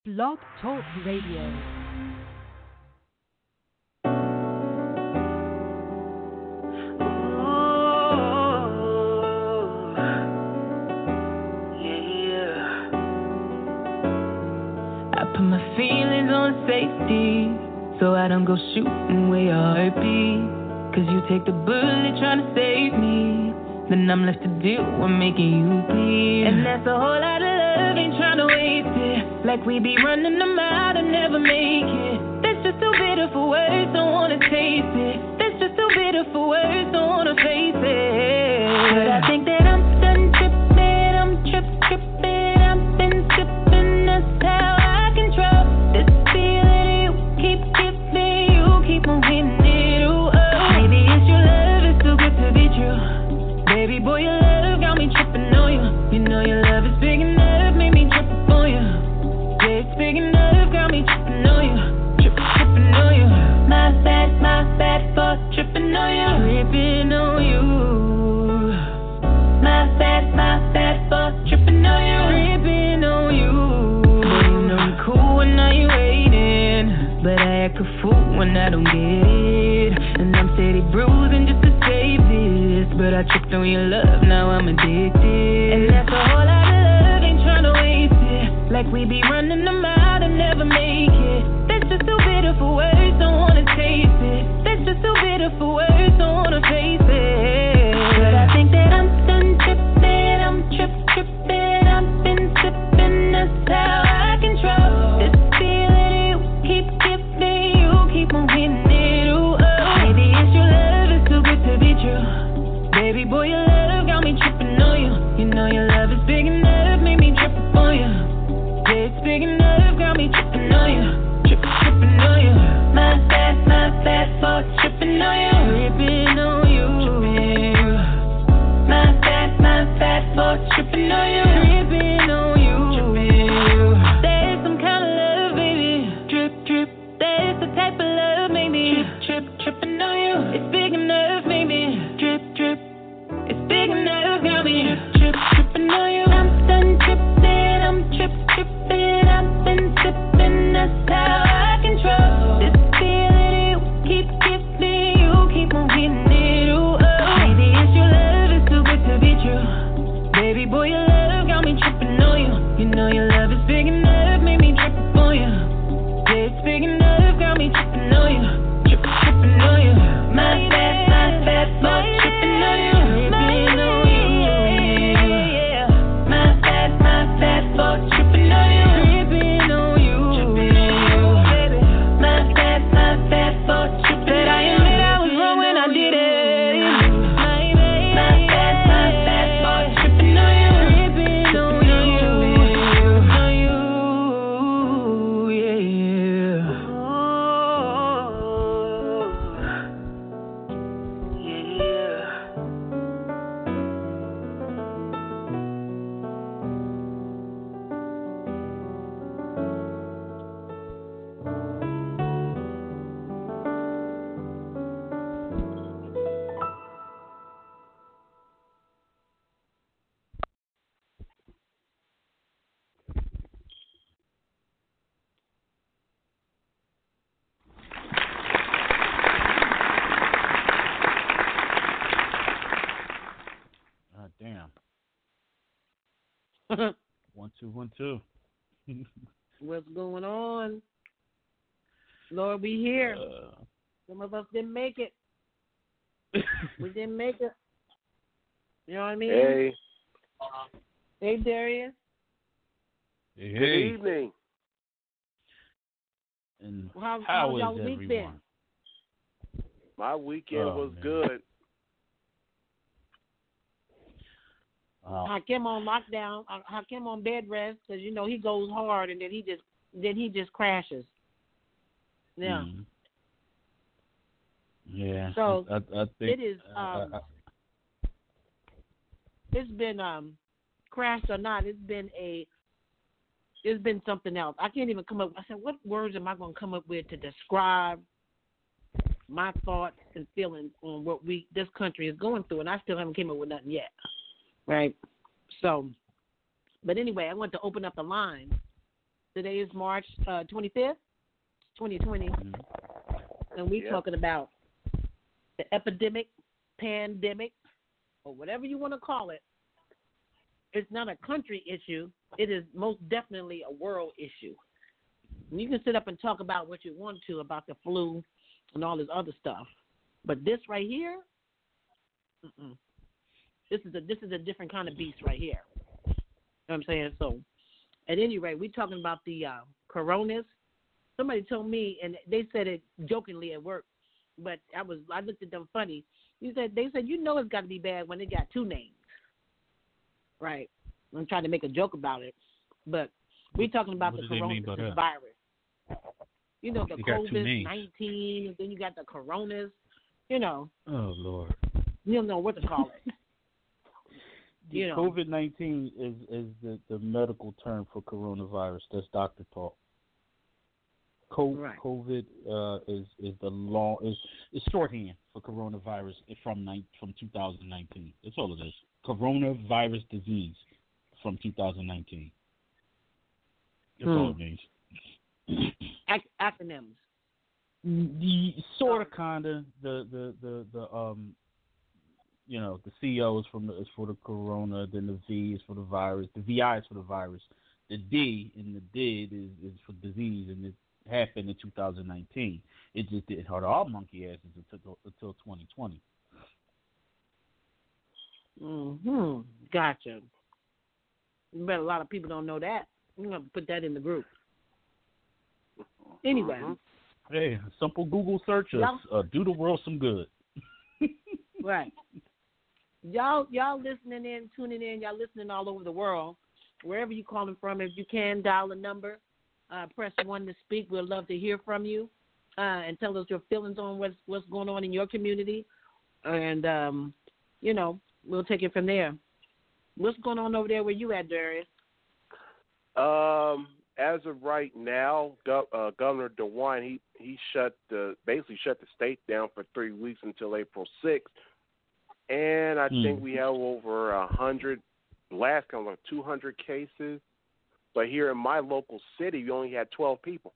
Blog Talk Radio. Put my feelings on safety, so I don't go shooting where your heart be. Cause you take the bullet trying to save me, then I'm left to deal with making you bleed. And that's a whole lot of love, ain't trying to waste it. Like we be running them out and never make it. That's just too bitter for words, don't wanna taste it. That's just too bitter for words, don't wanna face it. But I think that I'm done tripping, I'm tripping, I've been sipping, that's how this feeling you keep giving, you keep on hitting it, ooh, oh. Maybe it's your love, it's too good to be true. Baby boy, your love got me tripping on you. You know your love is big enough, made me trip up on you. Yeah, it's big enough, got me tripping on you. Tripping on you. My bad for tripping on you. Tripping on you. My bad for tripping on you. Tripping on you. Cool when now you waiting, but I act a fool when I don't get it. And I'm steady bruising just to save this, but I tripped on your love, now I'm addicted. And that's a whole lot of love, ain't tryna waste it. Like we be running them out and never make it. That's just too bitter for words, don't wanna taste it. That's just too bitter for words, don't wanna face it. But I think that I'm done tripping, I'm tripping, I've been sipping, that's how I control. Keep on hitting it, ooh, oh. Maybe it's your love, it's too good to be true. Baby boy, your love got me tripping on you. You know your love is big enough, made me trip up on you. Yeah, it's big enough, got me tripping on you. Tripping on you. My bad for tripping on you. Tripping on you. My bad for tripping on you. Tripping on you. There's some kind of love, baby. Drip. There's the type of love, maybe. Tripping on you. It's big enough, maybe. Drip. It's big enough, got me. Tripping on you. I'm done tripping, I'm tripping. I've been sipping, that's how I control. This feeling you keep giving, you keep on hitting it, ooh, oh. Maybe it's your love, it's too good to be true. Baby boy, your love got me tripping on you. You know your love is big enough, made me trip up on you. Yeah, it's big enough, got me tripping on you. Tripping on you. My bad for tripping on you. Tripping on you. Yeah. My bad for tripping on you. Tripping on you. Baby. My bad for tripping on you. But I admit I was wrong when I did it. My bad for tripping on you. Tripping on you. Yeah. God damn. 1 2 1 2. What's going on? Lord, we here. Some of us didn't make it. We didn't make it. You know what I mean? Hey. Hey, Darius. Hey. Good evening. And How how y'all is week everyone? been? My weekend was man. good. Hakim on lockdown. Hakim on bed rest because you know he goes hard and then he just crashes. Yeah. Mm-hmm. Yeah. So I think it is. It's been crashed or not. It's been something else. I can't even come up. I said, what words am I going to come up with to describe my thoughts and feelings on what this country is going through? And I still haven't came up with nothing yet. Right. So, but anyway, I want to open up the line Today is March 25th, 2020, and we're talking about the epidemic, pandemic, or whatever you want to call it. It's not a country issue. It is most definitely a world issue. And you can sit up and talk about what you want to about the flu and all this other stuff, but this right here, this is a different kind of beast right here. You know what I'm saying? So, at any rate, we're talking about the coronas. Somebody told me, and they said it jokingly at work, but I looked at them funny. They said it's got to be bad when it got two names, right? I'm trying to make a joke about it, but we're talking about the coronavirus. You know, the COVID-19, and then you got the coronas. You know. Oh Lord. You don't know what to call it. You know. COVID-19 is the medical term for coronavirus. That's doctor talk. Right. COVID is shorthand for coronavirus from 2019. That's all it is. Coronavirus disease from 2019. That's all it means. Acronyms. The sort of, kinda. The CO is for the corona, then the V is for the virus, the VI is for the virus, the D in the DID is for disease, and it happened in 2019. It just didn't hurt our monkey asses until 2020. Gotcha. But a lot of people don't know that. I'm gonna put that in the group. Anyway. Hey, simple Google search do the world some good. Right. Y'all listening in, tuning in, y'all listening all over the world, wherever you calling from. If you can, dial a number, press 1 to speak. We'd love to hear from you, and tell us your feelings on what's going on in your community, and we'll take it from there. What's going on over there where you at, Darius? As of right now, Governor DeWine, he basically shut the state down for 3 weeks until April 6th. And I think we have over 100, last count like 200 cases. But here in my local city, we only had 12 people.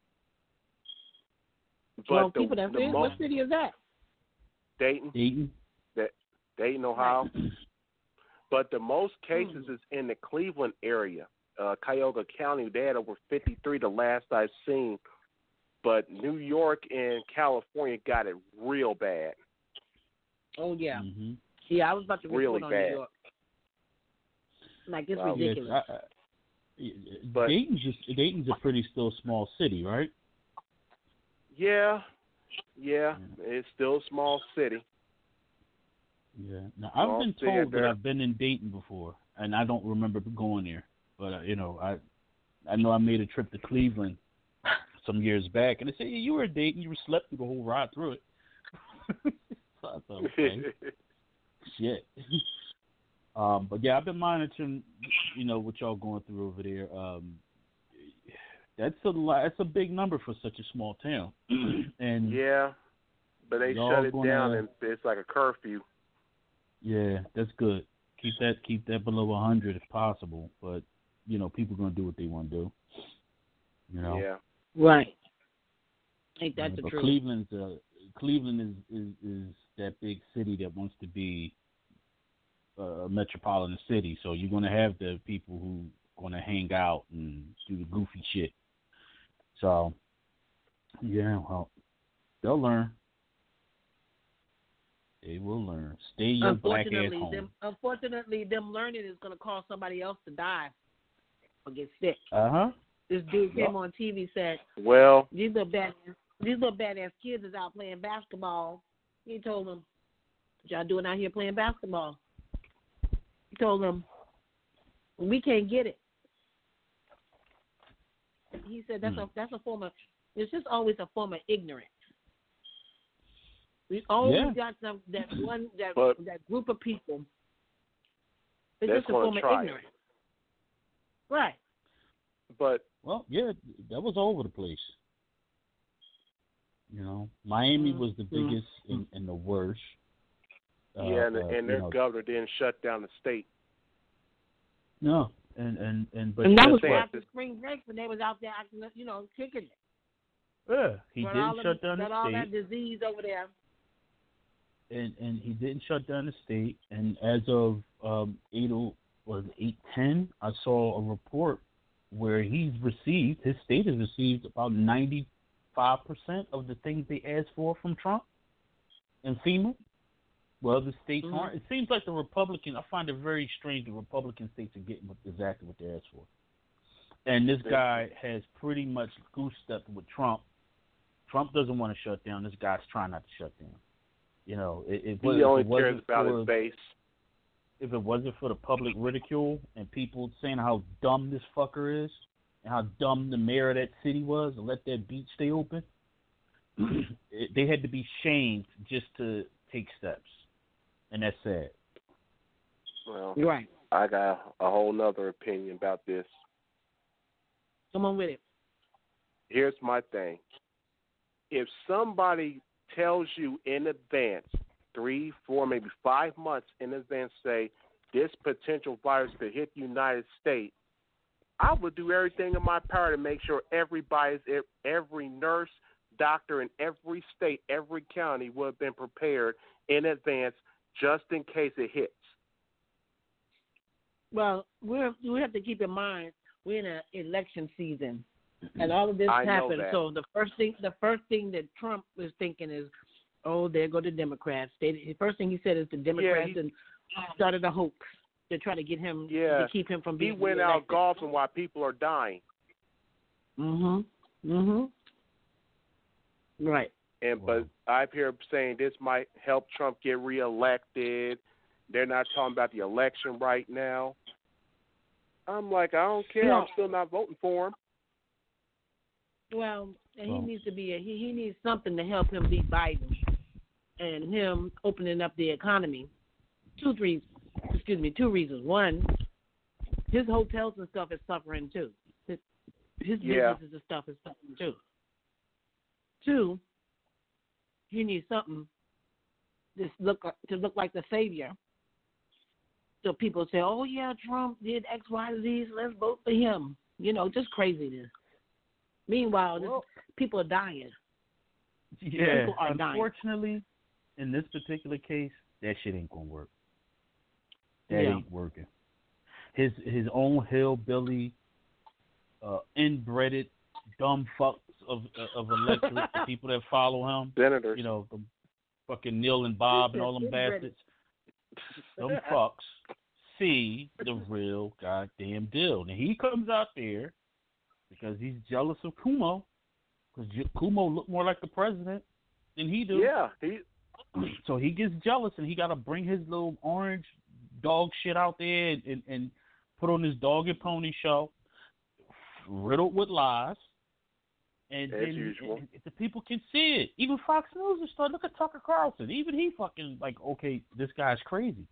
12 people, that's it? What city is that? Dayton. Dayton, Ohio. But the most cases is in the Cleveland area. Cuyahoga County, they had over 53 the last I've seen. But New York and California got it real bad. Oh, yeah. Yeah, I was about to report on New York. Like, it's ridiculous. But Dayton's a pretty still small city, right? Yeah, it's still a small city. Yeah. Now, I've been told that I've been in Dayton before, and I don't remember going there. But, I know I made a trip to Cleveland some years back, and they said, you were in Dayton, you slept through the whole ride through it. So I thought, okay. Shit. But, yeah, I've been monitoring, what y'all going through over there. That's a big number for such a small town. And yeah, but they shut it down, and it's like a curfew. Yeah, that's good. Keep that below 100 if possible. But people gonna do what they want to do. Yeah. Right. Ain't that the truth? Cleveland is that big city that wants to be a metropolitan city. So you're gonna have the people who gonna hang out and do the goofy shit. So yeah, well, they'll learn. They will learn. Stay your black ass home. Unfortunately, them learning is gonna cause somebody else to die or get sick. This dude came on TV, said, well, these little badass kids is out playing basketball. He told them, what y'all doing out here playing basketball? He told them, we can't get it. He said that's a form of, it's just always a form of ignorance. We always got that group of people. It's just a form of ignorance. Right. But well, yeah, that was all over the place. Miami was the biggest and the worst. And their governor didn't shut down the state. No, But that was what? after spring break when they was out there acting, kicking it. Yeah, he didn't shut down the state. all that disease over there. And he didn't shut down the state. And as of 8:10, I saw a report where his state has received about 95% of the things they asked for from Trump and FEMA. Well, the states aren't. It seems like I find it very strange the Republican states are getting exactly what they asked for. And this guy has pretty much goose-stepped with Trump. Trump doesn't want to shut down. This guy's trying not to shut down. He only cares about his base. If it wasn't for the public ridicule and people saying how dumb this fucker is and how dumb the mayor of that city was to let that beach stay open, they had to be shamed just to take steps. And that's sad. Well, you're right. I got a whole nother opinion about this. Come on with it. Here's my thing. If somebody tells you in advance, 3, 4, maybe 5 months in advance, say, this potential virus could hit the United States, I would do everything in my power to make sure every nurse, doctor in every state, every county would have been prepared in advance just in case it hits. Well, we have to keep in mind we're in an election season, and all of this happened. So the first thing that Trump was thinking is, oh, there go the Democrats. The first thing he said is the Democrats and started a hoax to try to get him to keep him from being. He went out golfing while people are dying. Right. But I've heard saying this might help Trump get reelected. They're not talking about the election right now. I'm like, I don't care. I'm still not voting for him. Well, he needs to be he needs something to help him beat Biden and him opening up the economy. Two reasons. One, his hotels and stuff is suffering too. His businesses and stuff is suffering too. Two, he needs something to look like the savior. So people say, "Oh yeah, Trump did X, Y, Z. So let's vote for him." Just craziness. Meanwhile, people are dying. Yeah, unfortunately, in this particular case, that shit ain't gonna work. That ain't working. His own hillbilly, inbred, dumb fucks of electorate, the people that follow him, senators, the fucking Neil and Bob and all them bastards, them fucks see the real goddamn deal. And he comes out there because he's jealous of Cuomo, because Cuomo looked more like the president than he do. Yeah, so he gets jealous and he got to bring his little orange dog shit out there and put on his dog and pony show, riddled with lies. And as then usual. The people can see it. Even Fox News is starting. Look at Tucker Carlson. Even he fucking like, okay, this guy's crazy.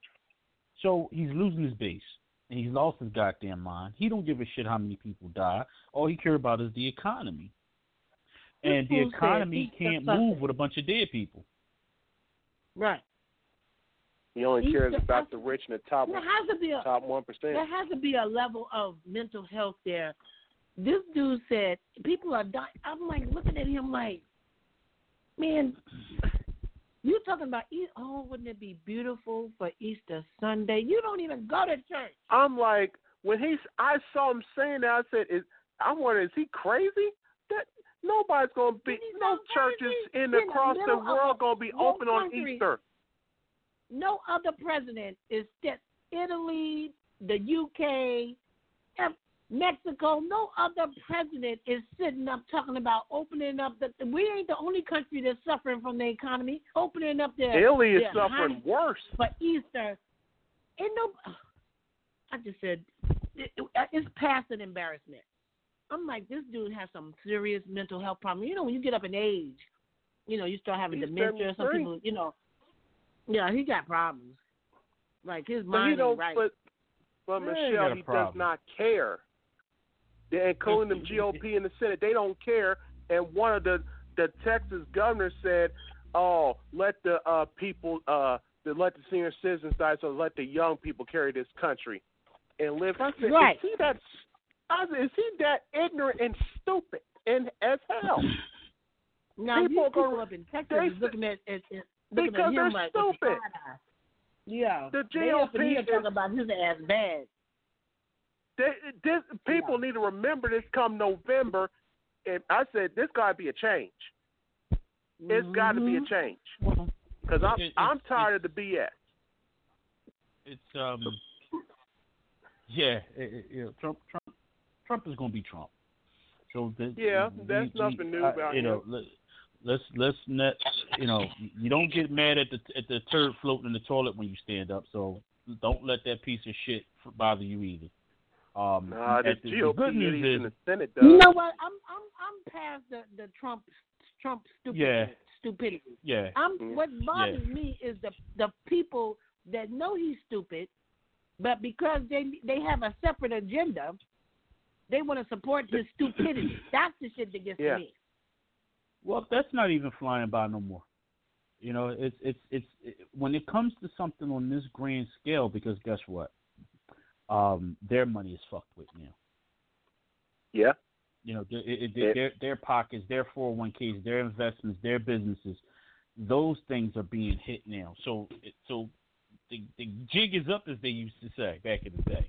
So he's losing his base. And he's lost his goddamn mind. He don't give a shit how many people die. All he cares about is the economy. And the economy can't move with a bunch of dead people. Right. He only cares about the rich and the top 1%. There has to be a level of mental health there. This dude said people are dying. I'm like looking at him like, man, you talking about, wouldn't it be beautiful for Easter Sunday? You don't even go to church. I'm like, I saw him saying that, I said, I wonder, is he crazy? That nobody's going to be, no churches across the world going to be open on Easter. No other president is Italy, the UK, Mexico, no other president is sitting up talking about opening up we ain't the only country that's suffering from the economy. Opening up Italy is suffering worse. For Easter. I just said, it's past an embarrassment. I'm like, this dude has some serious mental health problem. When you get up in age, you start having dementia. Some people, he got problems. Like his mind ain't right. But Michelle, he does not care. They're including the GOP in the Senate. They don't care. And one of the Texas governors said, "Oh, let the people, let the senior citizens die, so let the young people carry this country." and live. I said, right. is he that ignorant and stupid and as hell? Now people up in Texas looking at looking because at him they're like stupid. Yeah, the they GOP up in here talking about his ass bad. People need to remember this come November, and I said this got to be a change. It's got to be a change because I'm tired of the BS. It's Trump is going to be Trump. So that's nothing new about him. Let's not, you don't get mad at the turd floating in the toilet when you stand up. So don't let that piece of shit bother you either. The GOP good news is in the Senate does. You know what? I'm past the Trump stupidity. Yeah. What bothers me is the people that know he's stupid, but because they have a separate agenda, they want to support his stupidity. That's the shit that gets to me. Well, that's not even flying by no more. It's when it comes to something on this grand scale, because guess what? Their money is fucked with now. Yeah. Their pockets, their 401ks, their investments, their businesses, those things are being hit now. So the jig is up, as they used to say back in the day.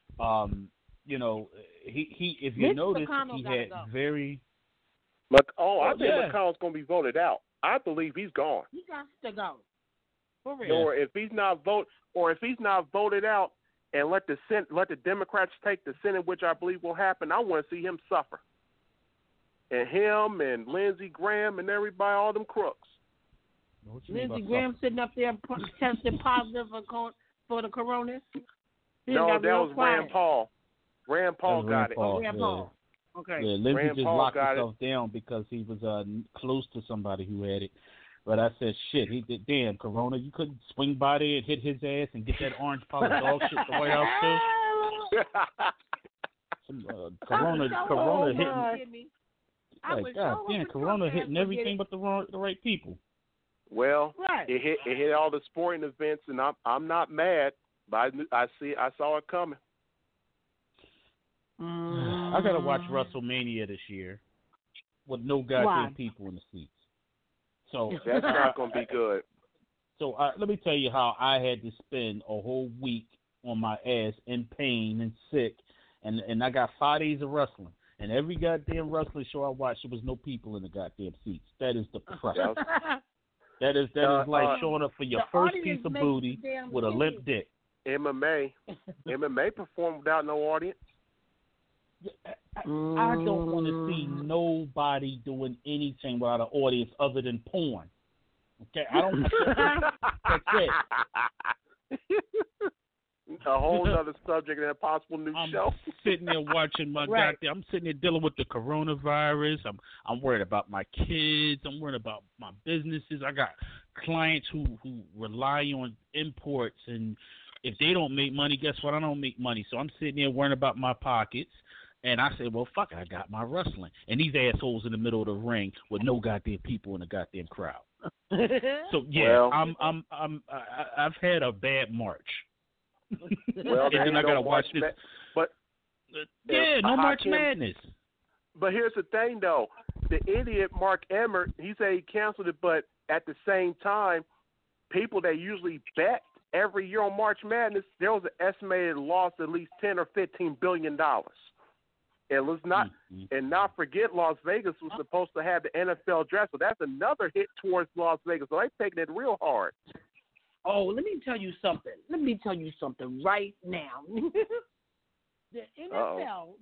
He if you notice, he had very. I think McConnell's going to be voted out. I believe he's gone. He got to go. For real. Or if he's not voted out, and let the Democrats take the Senate, which I believe will happen, I want to see him suffer. And him and Lindsey Graham and everybody, all them crooks. Lindsey Graham sitting up there testing positive for the corona. No, that was Rand Paul. Rand Paul got it. Rand Paul. Okay. Yeah, Lindsey just locked himself down because he was close to somebody who had it. But I said, shit, he did. Damn, Corona, you couldn't swing by there and hit his ass and get that orange powder dog shit the White House too. Corona hitting. Like, God damn, Corona hitting everything but the right people. Well, it hit all the sporting events, and I'm not mad, but I saw it coming. I gotta watch WrestleMania this year with no goddamn people in the seats. So that's not going to be good. So let me tell you how I had to spend a whole week on my ass in pain and sick, and I got 5 days of wrestling. And every goddamn wrestling show I watched, there was no people in the goddamn seats. That is depressing. That is like showing up for your first piece of booty with a limp dick. MMA performed without no audience. I don't want to see nobody doing anything without an audience other than porn. Okay, I don't. That's it. A whole other subject and a possible new show. I'm sitting there watching my goddamn. I'm sitting there dealing with the coronavirus. I'm worried about my kids. I'm worried about my businesses. I got clients who rely on imports, and if they don't make money, guess what? I don't make money. So I'm sitting there worrying about my pockets. And I said, well, fuck it, I got my wrestling. And these assholes in the middle of the ring with no goddamn people in the goddamn crowd. So yeah, I've had a bad March. Well, and then I gotta watch this. No March Madness. But here's the thing, though: the idiot Mark Emmert, he said he canceled it, but at the same time, people that usually bet every year on March Madness, there was an estimated loss of at least $10 or $15 billion. And let's not forget Las Vegas was supposed to have the NFL draft, so that's another hit towards Las Vegas. So they're taking it real hard. Oh, let me tell you something right now. The NFL,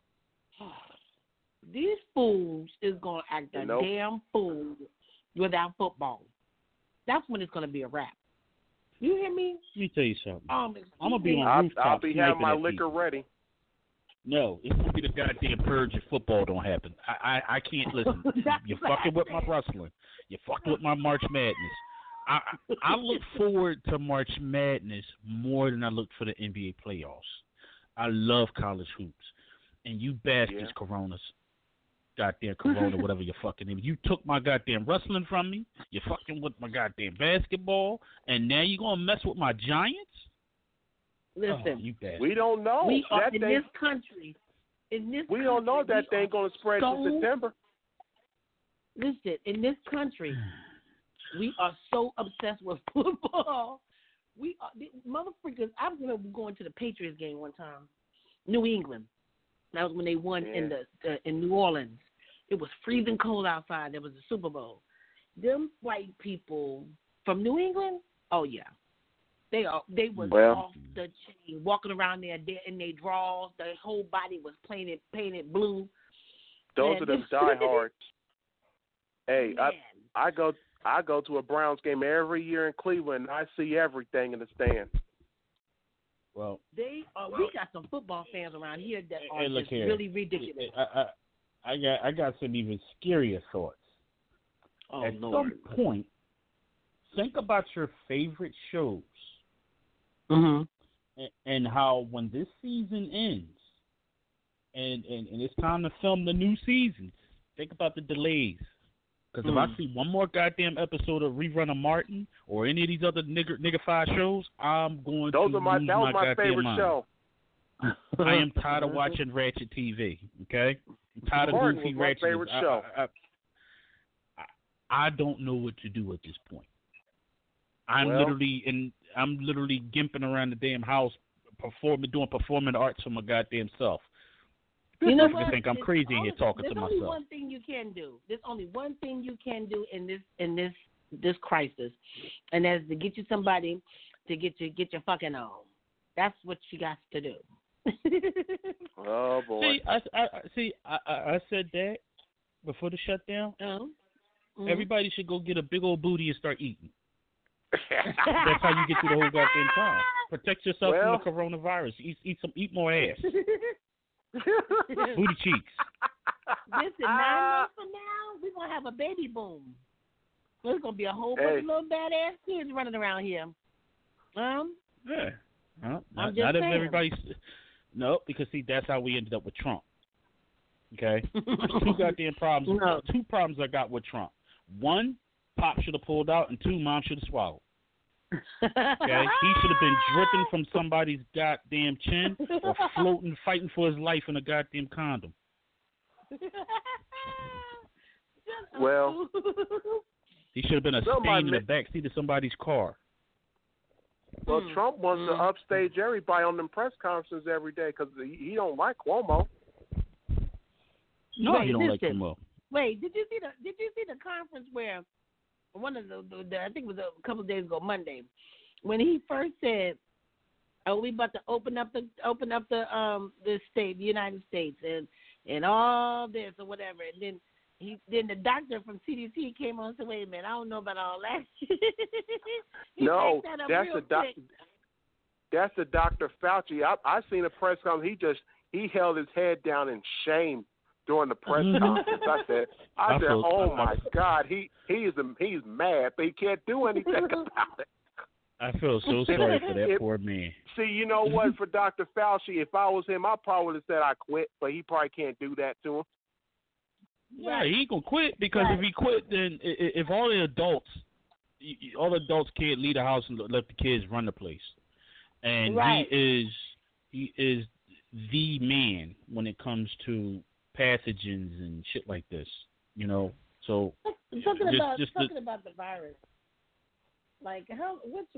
these fools is going to act a damn fool without football. That's when it's going to be a wrap. You hear me? Let me tell you something. I'm going to be on rooftop. I'll be having my liquor ready. No, it's going to be the goddamn purge if football don't happen. I can't listen. You're fucking with my wrestling. You're fucking with my March Madness. I look forward to March Madness more than I look for the NBA playoffs. I love college hoops. And you bastards, Coronas, goddamn Corona, whatever your fucking name. You took my goddamn wrestling from me. You're fucking with my goddamn basketball. And now you're going to mess with my Giants? Listen, we don't know. We are in this country. We don't know if that thing going to spread to September. Listen, in this country, we are so obsessed with football. We are motherfuckers. I remember going to the Patriots game one time, New England. That was when they won in New Orleans. It was freezing cold outside. There was a Super Bowl. Them white people from New England, oh yeah, they was off the chain, walking around there in their drawers. Their whole body was painted blue. Those are them diehards. Hey, I go to a Browns game every year in Cleveland, and I see everything in the stands. Well, we got some football fans around here that are just here. really ridiculous. I got some even scarier thoughts. Oh, At Lord. some point, think about your favorite shows, and how when this season ends, and it's time to film the new seasons, think about the delays. Because if I see one more goddamn episode of Rerun of Martin or any of these other niggified shows, I'm going to lose my that was my goddamn favorite mind. show. I am tired of watching Ratchet TV, okay? I'm tired of goofy Ratchet. My favorite show. I don't know what to do at this point. I'm literally gimping around the damn house, doing performing arts for my goddamn self. You know what? Think I'm crazy here talking to myself. There's only one thing you can do. There's only one thing you can do in this crisis, and that's to get you somebody to get your fucking on. That's what you got to do. Oh boy! I said that before the shutdown. Everybody should go get a big old booty and start eating. That's how you get through the whole goddamn time. Protect yourself from the coronavirus. Eat more ass. Booty cheeks. Listen, 9 months from now, we're going to have a baby boom. There's going to be a whole bunch of little badass kids running around here. Yeah. I'm just saying. Everybody. No, because see, that's how we ended up with Trump. Okay? There's two goddamn problems. No. Two problems I got with Trump. One, Pop should have pulled out, and two, Mom should have swallowed. Okay, he should have been dripping from somebody's goddamn chin or floating, fighting for his life in a goddamn condom. Well, he should have been a stain in the backseat of somebody's car. Well, Trump wants to upstage everybody on them press conferences every day because he don't like Cuomo. No, he don't like Cuomo. Wait, did you see the conference where one of the I think it was a couple of days ago, Monday, when he first said, "Oh, we about to open up the state, the United States, and all this or whatever," and then the doctor from CDC came on and said, "Wait a minute, I don't know about all that." No, that's the Dr. Fauci. I seen a press conference. He held his head down in shame during the press conference. I said, oh my God, he's mad, but he can't do anything about it. I feel so sorry for that poor man. See, you know what? For Dr. Fauci, if I was him, I probably would have said I quit, but he probably can't do that to him. Yeah, he ain't gonna quit because if he quit, then if all the adults can't leave the house and let the kids run the place, and he is the man when it comes to pathogens and shit like this, you know. So talking about the virus, like what's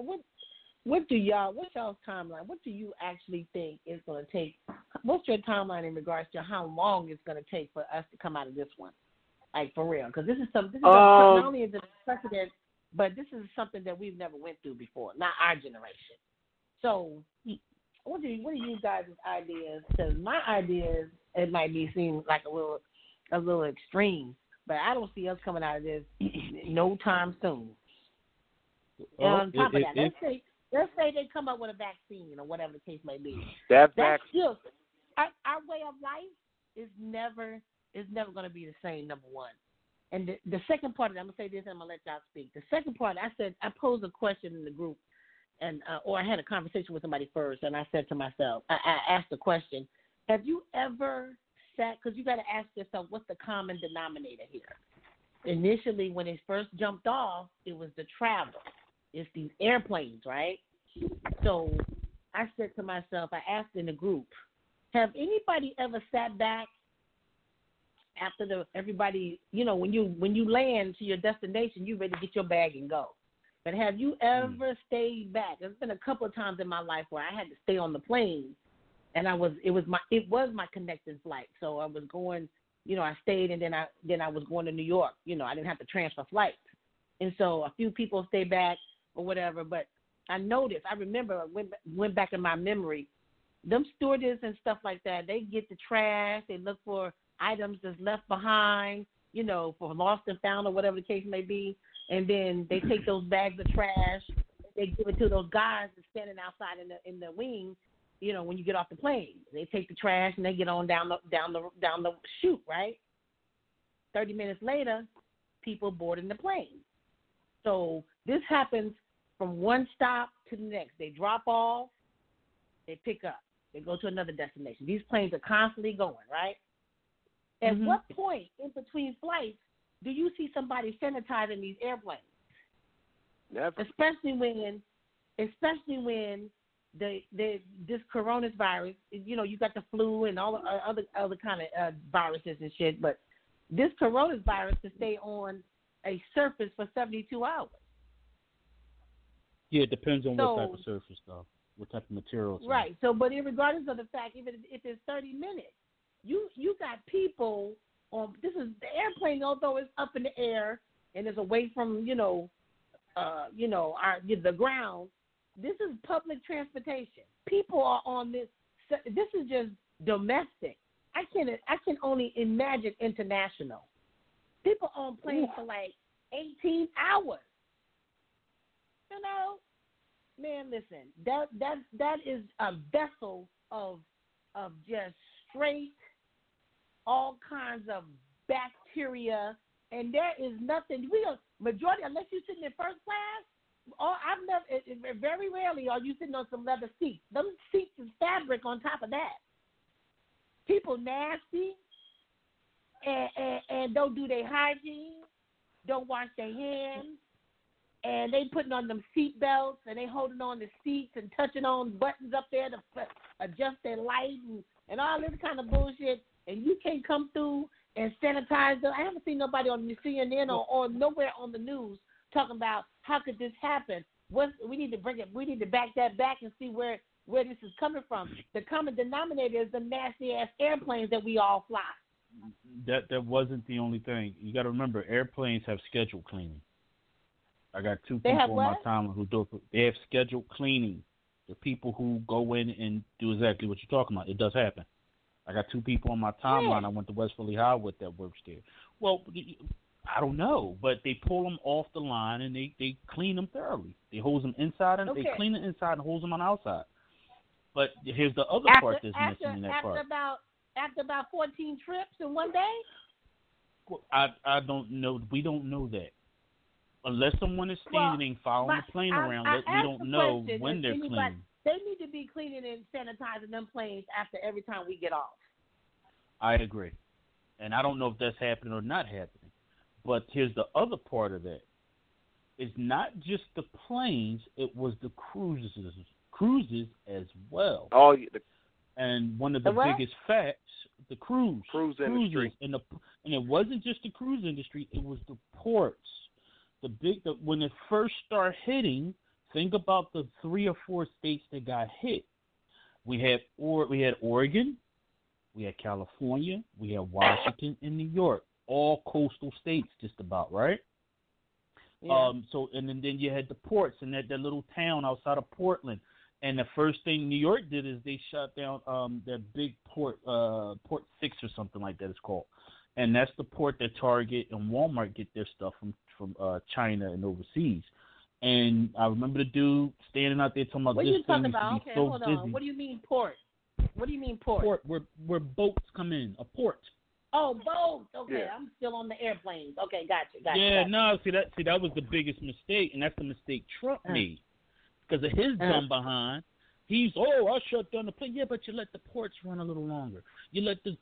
y'all's timeline? What do you actually think is going to take? What's your timeline in regards to how long it's going to take for us to come out of this one? Like for real, because this is not only is it a precedent, but this is something that we've never went through before, not our generation. So, what are you guys' ideas? Because my ideas, it might be seen like a little extreme, but I don't see us coming out of this no time soon. On top of that, let's say they come up with a vaccine or whatever the case may be. That's still our way of life is never going to be the same. Number one, and the second part of it, I'm gonna say this, and I'm gonna let y'all speak. The second part, I posed a question in the group, and or I had a conversation with somebody first, and I said to myself, I asked the question: have you ever sat? Because you got to ask yourself, what's the common denominator here? Initially, when it first jumped off, it was the travel. It's these airplanes, right? So I said to myself, I asked in the group, have anybody ever sat back after everybody, when you land to your destination, you ready to get your bag and go. But have you ever stayed back? There's been a couple of times in my life where I had to stay on the plane, and it was my connecting flight. So I was going, I stayed, and then I was going to New York. I didn't have to transfer flights, and so a few people stayed back or whatever. But I remember, went back in my memory, them stewardess and stuff like that. They get the trash, they look for items that's left behind, for lost and found or whatever the case may be. And then they take those bags of trash, they give it to those guys that's standing outside in the wing, when you get off the plane. They take the trash and they get on down the chute, right? 30 minutes later, people boarding the plane. So this happens from one stop to the next. They drop off, they pick up, they go to another destination. These planes are constantly going, right? At what point in between flights do you see somebody sanitizing these airplanes? Never. Especially when this coronavirus, you got the flu and all the other kind of viruses and shit, but this coronavirus can stay on a surface for 72 hours. Yeah, it depends on what type of surface, though, what type of material. Right. So, but regardless of the fact, even if it's 30 minutes, you got people on. This is the airplane, although it's up in the air and is away from the ground. This is public transportation. People are on this. This is just domestic. I can only imagine international. People on planes for like 18 hours. Man, listen. That is a vessel of just straight, all kinds of bacteria, and there is nothing. Majority, unless you're sitting in first class, very rarely are you sitting on some leather seats. Them seats is fabric on top of that. People nasty and don't do their hygiene, don't wash their hands, and they putting on them seat belts and they holding on the seats and touching on buttons up there to adjust their light and all this kind of bullshit. And you can't come through and sanitize them. I haven't seen nobody on the CNN or nowhere on the news talking about how could this happen. We need to bring it. We need to back that back and see where this is coming from. The common denominator is the nasty ass airplanes that we all fly. That wasn't the only thing. You got to remember, airplanes have scheduled cleaning. I got two people on my timeline who do it. They have scheduled cleaning. The people who go in and do exactly what you're talking about. It does happen. I got two people on my timeline. I went to West Philly Highwood that works there. Well, I don't know, but they pull them off the line and they clean them thoroughly. They hose them inside and they clean it inside and hose them on the outside. But here's the other part that's missing in that part. After about 14 trips in one day? Well, I don't know. We don't know that. Unless someone is standing and following the plane around, we don't know when they're cleaning. They need to be cleaning and sanitizing them planes after every time we get off. I agree. And I don't know if that's happening or not happening. But here's the other part of that. It's not just the planes, it was the cruises as well. Oh, yeah. And one of the biggest facts, the cruise industry. And it wasn't just the cruise industry, it was the ports. When it first started hitting, think about the 3 or 4 states that got hit. We had Oregon, we had California, we had Washington and New York, all coastal states, just about, right? Yeah. And then you had the ports and that little town outside of Portland. And the first thing New York did is they shut down that big port, Port 6 or something like that it's called. And that's the port that Target and Walmart get their stuff from China and overseas. And I remember the dude standing out there talking about what this you thing talking about? Okay, so hold busy. on. What do you mean port? What do you mean port? Port, where boats come in, a port. Oh, boats. Okay, yeah. I'm still on the airplanes. Okay, gotcha. Yeah, no, see that was the biggest mistake, and that's the mistake Trump made because of his dumb behind. I shut down the plane. Yeah, but you let the ports run a little longer. You let the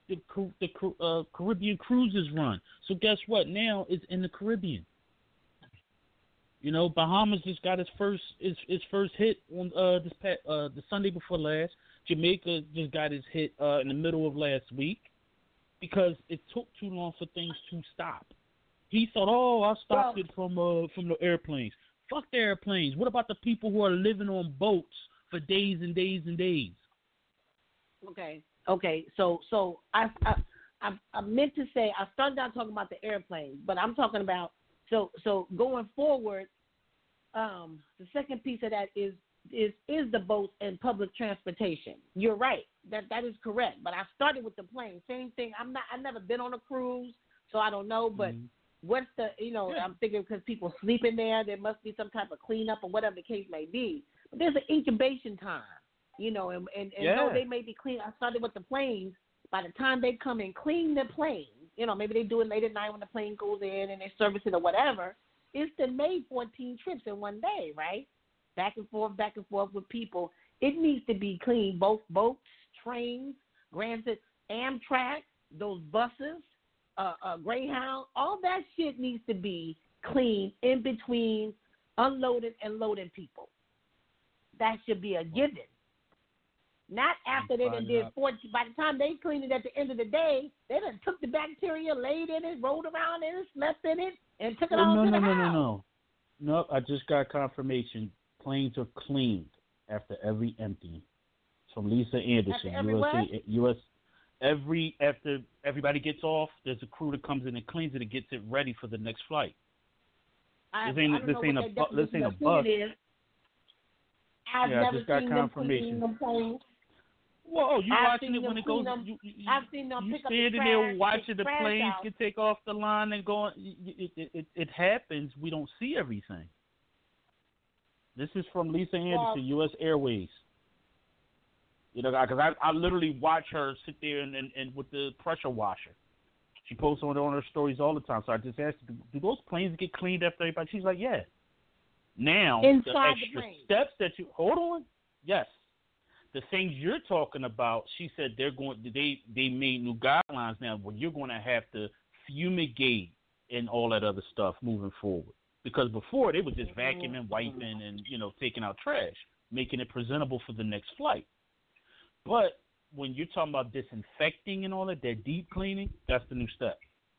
Caribbean cruises run. So guess what? Now it's in the Caribbean. You know, Bahamas just got its first hit on the Sunday before last. Jamaica just got its hit in the middle of last week because it took too long for things to stop. He thought, "Oh, I stopped it from the airplanes." Fuck the airplanes. What about the people who are living on boats for days and days and days? Okay. So I meant to say I started out talking about the airplanes, but I'm talking about so going forward. The second piece of that is the boats and public transportation. You're right. That is correct. But I started with the plane. Same thing. I've never been on a cruise, so I don't know. But what's the I'm thinking because people sleep in there must be some type of cleanup or whatever the case may be. But there's an incubation time, and though they may be clean. I started with the planes. By the time they come and clean the plane, maybe they do it late at night when the plane goes in and they service it or whatever. It's been made 14 trips in one day, right? Back and forth with people. It needs to be clean. Both boats, trains, granted, Amtrak, those buses, Greyhound, all that shit needs to be clean in between unloading and loading people. That should be a given. Not after they done did 14. By the time they cleaned it at the end of the day, they done took the bacteria, laid in it, rolled around in it, slept in it, and took it all to the house. No, I just got confirmation. Planes are cleaned after every emptying. From Lisa Anderson, after everybody gets off, there's a crew that comes in and cleans it and gets it ready for the next flight. This ain't a bus. I've never just got seen confirmation. Them planes. Whoa, you watching it when it goes? I've seen them you pick up the standing trash, there watching the trash planes out. get take off the line and going. It happens. We don't see everything. This is from Lisa Anderson, U.S. Airways. Because I literally watch her sit there and with the pressure washer. She posts on her stories all the time. So I just asked her, do those planes get cleaned after everybody? She's like, yeah. Now, inside the extra steps that you hold on, yes. The things you're talking about, she said they made new guidelines now where you're going to have to fumigate and all that other stuff moving forward. Because before they were just vacuuming, wiping, and taking out trash, making it presentable for the next flight. But when you're talking about disinfecting and all that deep cleaning, that's the new step.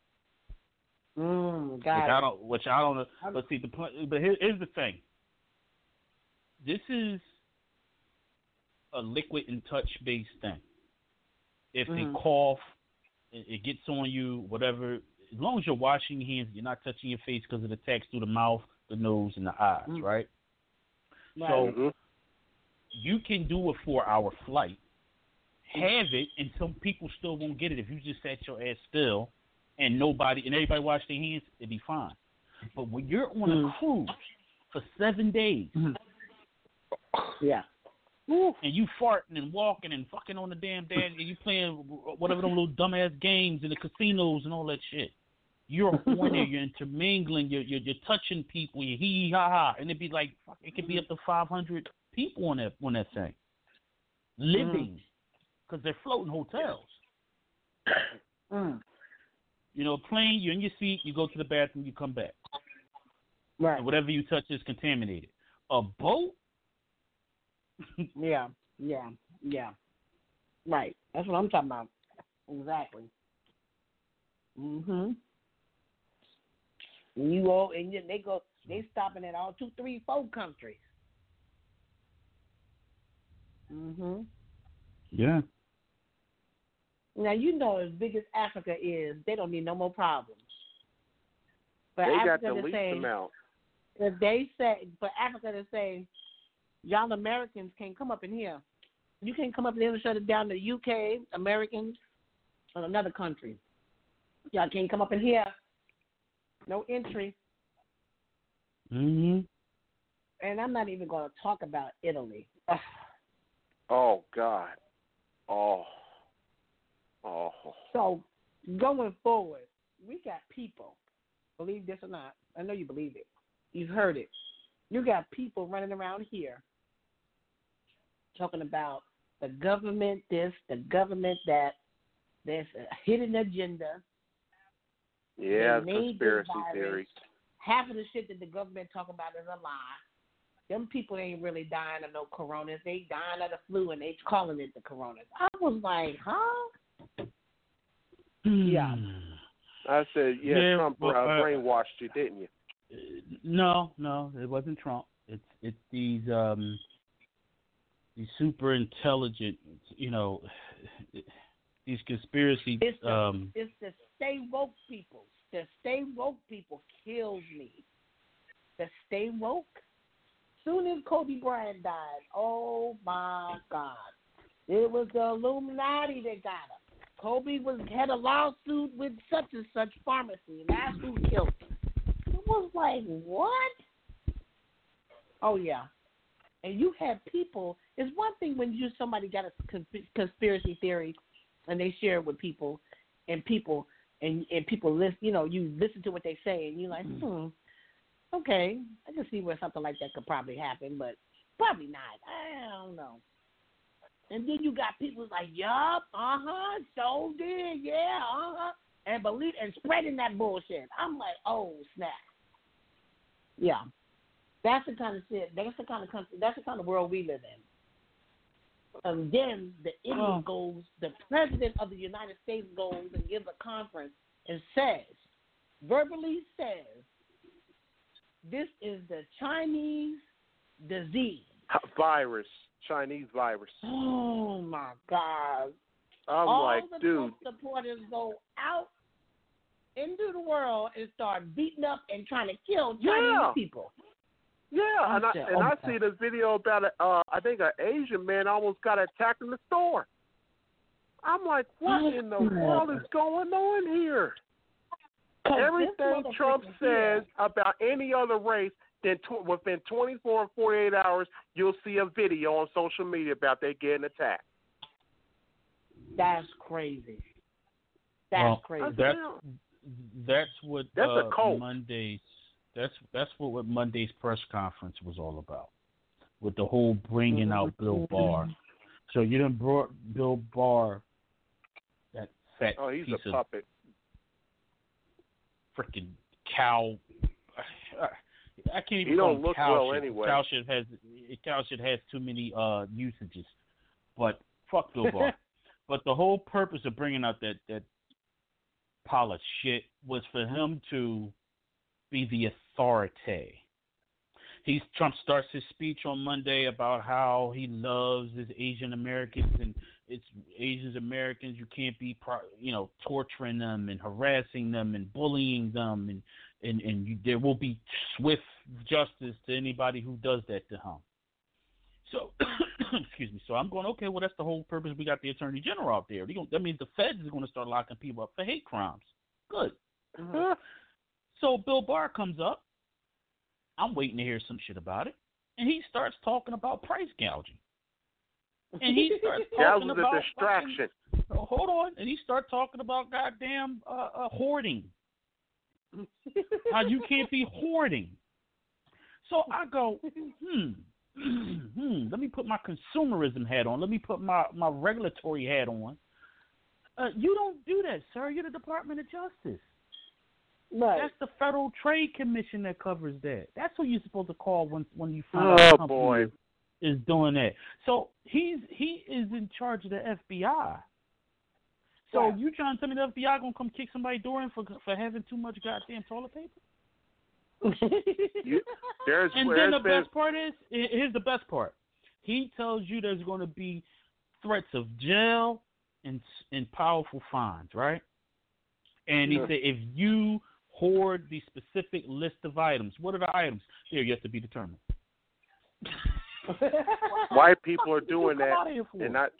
Which I don't know. But see, here's the thing. This is a liquid and touch based thing. If they cough, it gets on you, whatever. As long as you're washing your hands, you're not touching your face because it attacks through the mouth, the nose, and the eyes, right? So you can do a 4-hour flight, have it, and some people still won't get it. If you just sat your ass still and everybody washed their hands, it'd be fine. But when you're on a cruise for 7 days, and you farting and walking and fucking on the damn and you playing whatever them little dumbass games in the casinos and all that shit. You're on there, you're intermingling, you're touching people, you hee ha ha, and it'd be like it could be up to 500 people on that thing, living, because they're floating hotels. Plane, you're in your seat, you go to the bathroom, you come back. Right. And whatever you touch is contaminated. A boat? Yeah. Right. That's what I'm talking about. Exactly. They stopping at all 2, 3, 4 countries. Yeah. Now as big as Africa is, they don't need no more problems. They got the least amount. If they say for Africa to say, y'all Americans can't come up in here. You can't come up in here and shut it down to UK, Americans, or another country. Y'all can't come up in here. No entry. And I'm not even going to talk about Italy. Oh, God. Oh. So, going forward, we got people, believe this or not, I know you believe it. You've heard it. You got people running around here talking about the government this, the government that. There's a hidden agenda. Yeah, conspiracy theory. half of the shit that the government talk about is a lie. Them people ain't really dying of no coronas. They dying of the flu, and they calling it the coronas. I was like, huh? Yeah. I said, Trump brainwashed you, didn't you? No, it wasn't Trump. It's these super intelligent, these conspiracy. It's the stay woke people. The stay woke people kills me. The stay woke. Soon as Kobe Bryant died, oh my God, it was the Illuminati that got him. Kobe had a lawsuit with such and such pharmacy, and that's who killed him. It was like, what? Oh yeah, and you have people. It's one thing when somebody got a conspiracy theory, and they share it with people, and people listen. You listen to what they say, and you're like, okay, I can see where something like that could probably happen, but probably not. I don't know. And then you got people like, yup, so did, yeah, and believe and spreading that bullshit. I'm like, oh snap. Yeah, that's the kind of shit. That's the kind of country. That's the kind of world we live in. And then the idiot goes. The president of the United States goes and gives a conference and verbally says, this is the Chinese disease. Chinese virus. Oh, my God. I'm all like, the dude. Trump supporters go out into the world and start beating up and trying to kill Chinese people. Yeah, and I see this video about I think an Asian man almost got attacked in the store. I'm like, what in the world is going on here? Everything Trump says about any other race, then within 24 and 48 hours, you'll see a video on social media about they getting attacked. That's crazy. That's crazy. That's what a cult. Monday's. That's what Monday's press conference was all about, with the whole bringing out Bill Barr. So you done brought Bill Barr, that fat he's piece a puppet. Freaking cow. I can't even. He call don't him look cow well shit. anyway. Cow shit has too many usages, but fuck Bill Barr. But the whole purpose of bringing out that pile of shit was for him to be the authority. Trump starts his speech on Monday about how he loves his Asian Americans, and it's Asian Americans, you can't be torturing them and harassing them and bullying them, and there will be swift justice to anybody who does that to him. So, excuse me. So I'm going, okay, well, that's the whole purpose. We got the Attorney General out there. That means the feds is going to start locking people up for hate crimes. Good. Mm-hmm. So Bill Barr comes up. I'm waiting to hear some shit about it. And he starts talking about price gouging. And he starts talking about... That was a distraction. Hold on. And he starts talking about goddamn hoarding. How you can't be hoarding. So I go, let me put my consumerism hat on. Let me put my regulatory hat on. You don't do that, sir. You're the Department of Justice. Right. That's the Federal Trade Commission that covers that. That's who you're supposed to call when you find out a company is doing that. So he is in charge of the FBI. So you trying to tell me the FBI gonna come kick somebody's door in for having too much goddamn toilet paper? Then the best part is, here's the best part. He tells you there's going to be threats of jail and powerful fines, right? And he said if you hoard the specific list of items, what are the items? They're yet to be determined. White people are doing that, and not.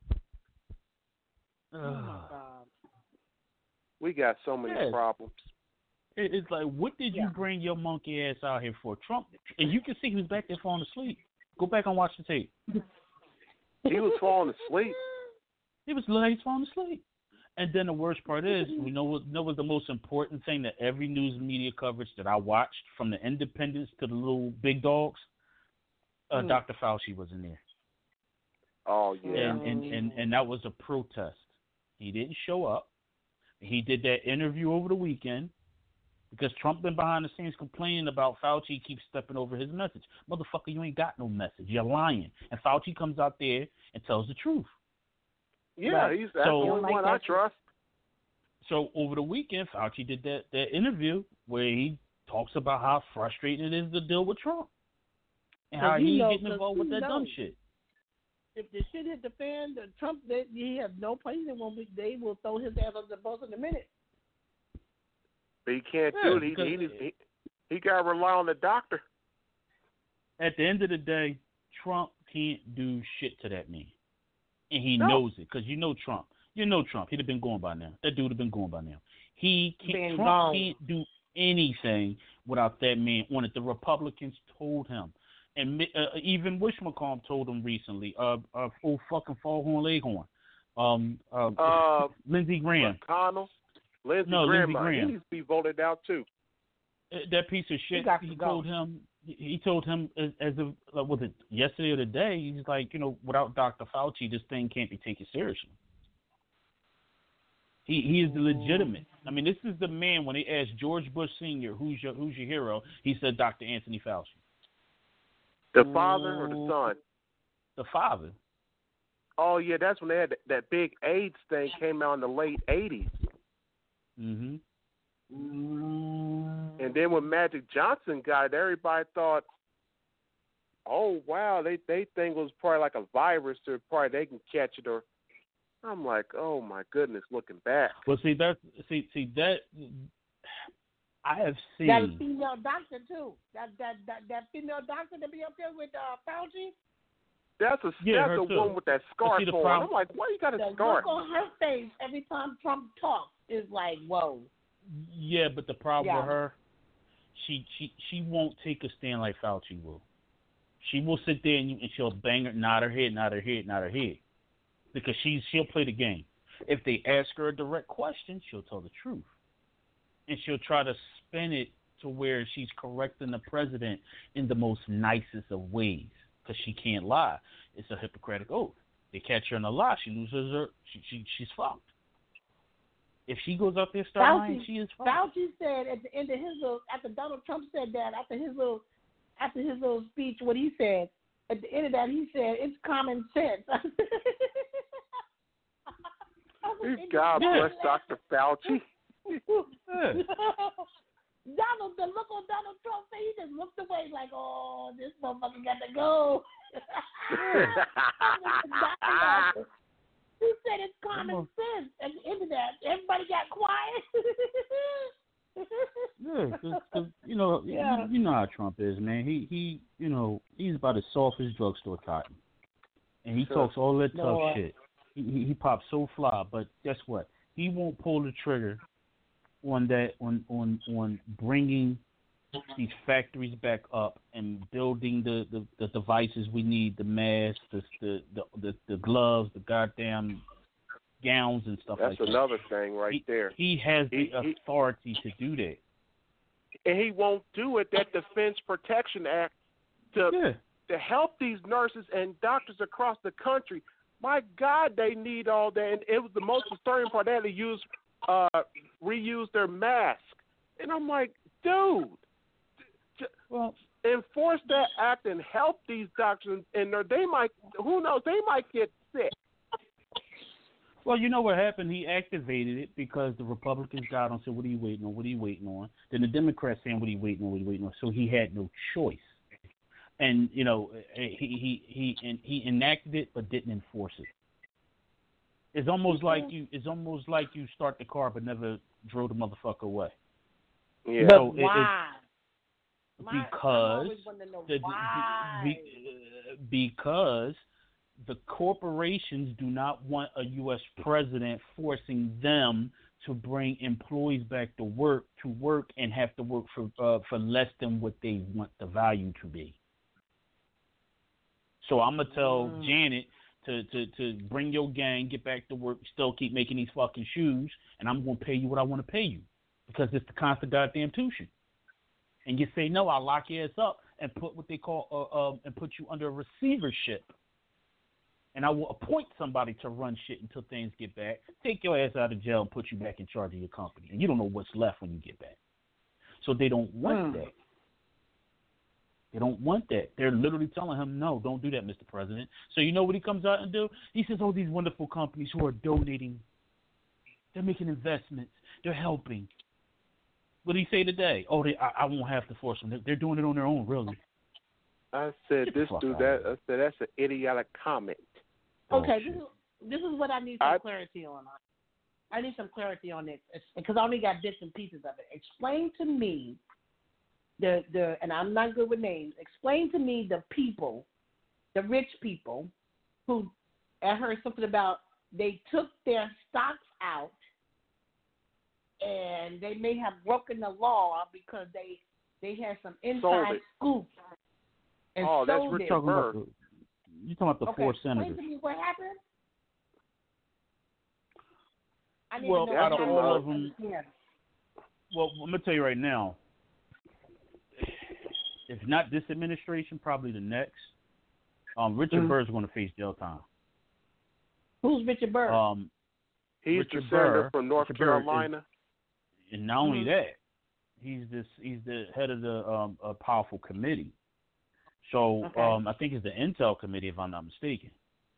Oh my God. We got so many problems. It's like, what did you bring your monkey ass out here for? Trump, and you can see he was back there falling asleep. Go back and watch the tape. He was falling asleep. He's falling asleep. And then the worst part is, we know what was the most important thing that every news media coverage that I watched, from the independents to the little big dogs, Dr. Fauci was in there. Oh yeah. And that was a protest. He didn't show up. He did that interview over the weekend. Because Trump been behind the scenes complaining about Fauci keeps stepping over his message. Motherfucker, you ain't got no message. You're lying. And Fauci comes out there and tells the truth. Yeah, he's the only one I trust. So over the weekend, Fauci did that interview where he talks about how frustrating it is to deal with Trump. And how he's getting involved with that dumb shit. If the shit hit the fan, Trump, he has no place in 1 week. They will throw his ass on the bus in a minute. But he can't do it. He got to rely on the doctor. At the end of the day, Trump can't do shit to that man. And he knows it, because you know Trump. He'd have been gone by now. That dude would have been gone by now. Trump can't do anything without that man on it. The Republicans told him. And even wishmacalm told him recently, old fucking Foghorn Leghorn, Lindsey Graham. McConnell? Lindsey Graham. He needs to be voted out too. That piece of shit. He told him as of was it yesterday or today? He's like, without Dr. Fauci, this thing can't be taken seriously. He is the legitimate. I mean, this is the man. When they asked George Bush Sr., who's your hero, he said Dr. Anthony Fauci. The father or the son? The father. Oh yeah, that's when they had that big AIDS thing came out in the late '80s. Mhm. And then when Magic Johnson got it, everybody thought, "Oh wow, they think it was probably like a virus, or probably they can catch it." Or I'm like, "Oh my goodness!" Looking back. Well, see that I have seen that female doctor too. That female doctor to be up there with Fauci. That's the one with that scarf on. I'm like, why you got a scarf? The look on her face every time Trump talks is like, whoa. Yeah, but the problem with her, she won't take a stand like Fauci will. She will sit there and she'll bang her, nod her head, because she'll play the game. If they ask her a direct question, she'll tell the truth, and she'll try to spin it to where she's correcting the president in the most nicest of ways, because she can't lie. It's a Hippocratic oath. They catch her in a lie, she loses her. She's fucked. If she goes up there start lying, she is fucked. Fauci said at the end of his after Donald Trump said that, after his little speech, what he said at the end of that, he said it's common sense. God bless Dr. Fauci. The look on Donald Trump's face, he just looked away like, oh, this motherfucker got to go. He said it's common sense. At the end of that, everybody got quiet. Cause, you know how Trump is, man. He's about as soft as drugstore cotton, and he talks all that tough shit. He pops so fly, but guess what? He won't pull the trigger on that on bringing these factories back up and building the devices we need, the masks, the gloves, the goddamn gowns and stuff like that. That's another thing right there. He has the authority to do that. And he won't do it, that Defense Protection Act, to help these nurses and doctors across the country. My God, they need all that. And it was the most disturbing part. They had to reuse their mask. And I'm like, dude, enforce that act and help these doctors. And they might, who knows, they might get sick. Well, you know what happened? He activated it because the Republicans got on and said, what are you waiting on? Then the Democrats saying, what are you waiting on? So he had no choice. And, he enacted it but didn't enforce it. It's almost like you start the car but never drove the motherfucker away. Yeah. But why? Because the corporations do not want a U.S. president forcing them to bring employees back to work and have to work for less than what they want the value to be. So I'm gonna tell Janet to bring your gang, get back to work, still keep making these fucking shoes, and I'm gonna pay you what I want to pay you because it's the constant goddamn tuition. And you say no, I'll lock your ass up and put what they call and put you under a receivership. And I will appoint somebody to run shit until things get back. Take your ass out of jail and put you back in charge of your company. And you don't know what's left when you get back. So they don't want that. They don't want that. They're literally telling him, no, don't do that, Mr. President. So you know what he comes out and do? He says, oh, these wonderful companies who are donating, they're making investments, they're helping. What did he say today? Oh, I won't have to force them. They're doing it on their own, really. I said this dude. I said that's an idiotic comment. Okay, this is what I need some clarity on. I need some clarity on this because I only got bits and pieces of it. Explain to me and I'm not good with names. Explain to me the people, the rich people, who I heard something about they took their stocks out and they may have broken the law because they had some inside scoop. And that's Richard Burr. You're talking about the four senators. Explain to me what happened. I need to know out of all of them. Well, I'm gonna tell you right now. If not this administration, probably the next. Richard Burr is going to face jail time. Who's Richard Burr? He's Richard the senator Burr, from North Carolina. And not only that, he's the head of the a powerful committee. So I think it's the Intel committee, if I'm not mistaken.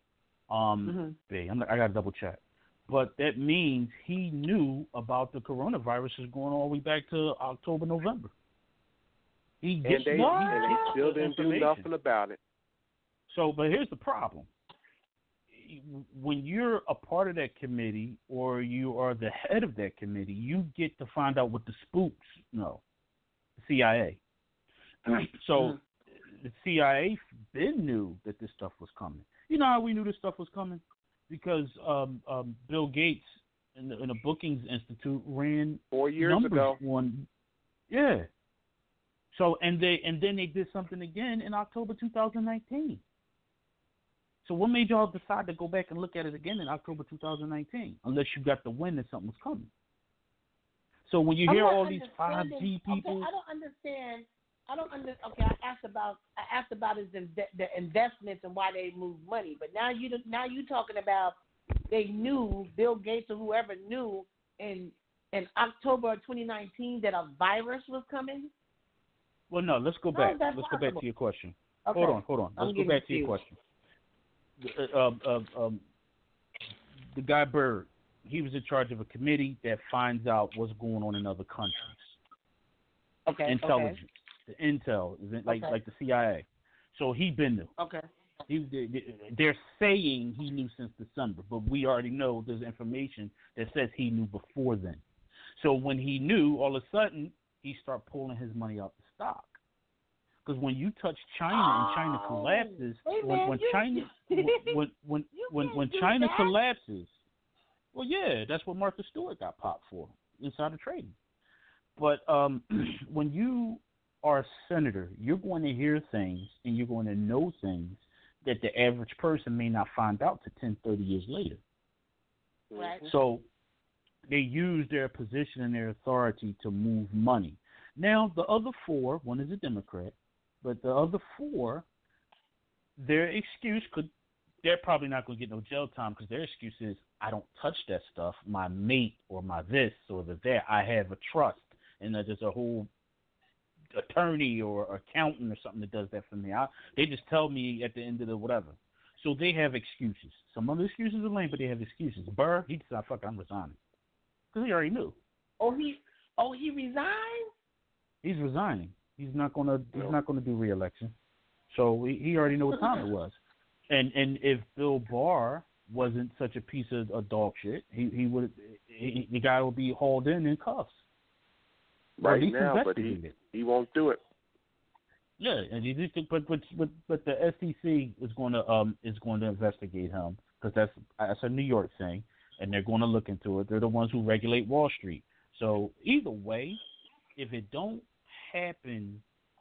I got to double check. But that means he knew about the coronavirus going all the way back to October, November. He still didn't do nothing about it. So, but here's the problem. When you're a part of that committee or you are the head of that committee, you get to find out what the spooks know, the CIA. So the CIA knew that this stuff was coming. You know how we knew this stuff was coming? Because Bill Gates in the Brookings Institute ran 4 years ago. Yeah. So and then they did something again in October 2019. So what made y'all decide to go back and look at it again in October 2019? Unless you got the wind that something was coming. So when you hear all these 5G people, okay, I don't understand. Okay, I asked about the investments and why they move money, but now you talking about they knew, Bill Gates or whoever knew in October of 2019 that a virus was coming. Well, no, let's go back. Let's go back to your question. Okay. Hold on. Let's go back to your question. The guy Bird, he was in charge of a committee that finds out what's going on in other countries. Okay. Intelligence. The intel is like the CIA. So he been there. Okay. They're saying he knew since December, but we already know there's information that says he knew before then. So when he knew, all of a sudden he started pulling his money out the stock. Because when you touch China and China collapses, when China collapses, well, yeah, that's what Martha Stewart got popped for, insider trading. But when you are a senator, you're going to hear things and you're going to know things that the average person may not find out to 10, 30 years later. Right. So they use their position and their authority to move money. Now, the other four, one is a Democrat, but the other four, their excuse they're probably not going to get no jail time because their excuse is, I don't touch that stuff. My mate or my this or the that, I have a trust. And there's a whole attorney or accountant or something that does that for me. They just tell me at the end of the whatever. So they have excuses. Some of the excuses are lame, but they have excuses. Burr, he decided, fuck, I'm resigning. Because he already knew. He resigned? He's resigning. He's not gonna do re-election. So he already knew what time it was. And if Bill Barr wasn't such a piece of dog shit, the guy would be hauled in cuffs. Right now, but he won't do it. Yeah, and but the SEC is going to investigate him because that's a New York thing, and they're going to look into it. They're the ones who regulate Wall Street. So either way, if it don't happen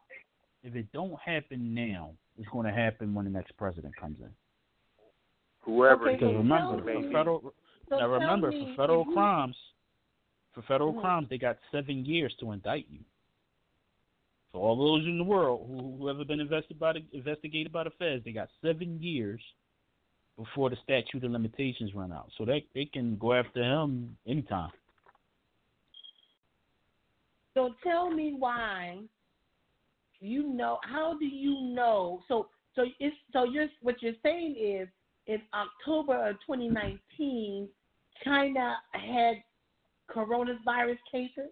now, it's going to happen when the next president comes in. Whoever. Because remember, for federal crimes, they got 7 years to indict you. So all those in the world who ever been investigated by the feds, they got 7 years before the statute of limitations run out. So they can go after him anytime. So tell me why. How do you know? So what you're saying is in October of 2019, China had coronavirus cases?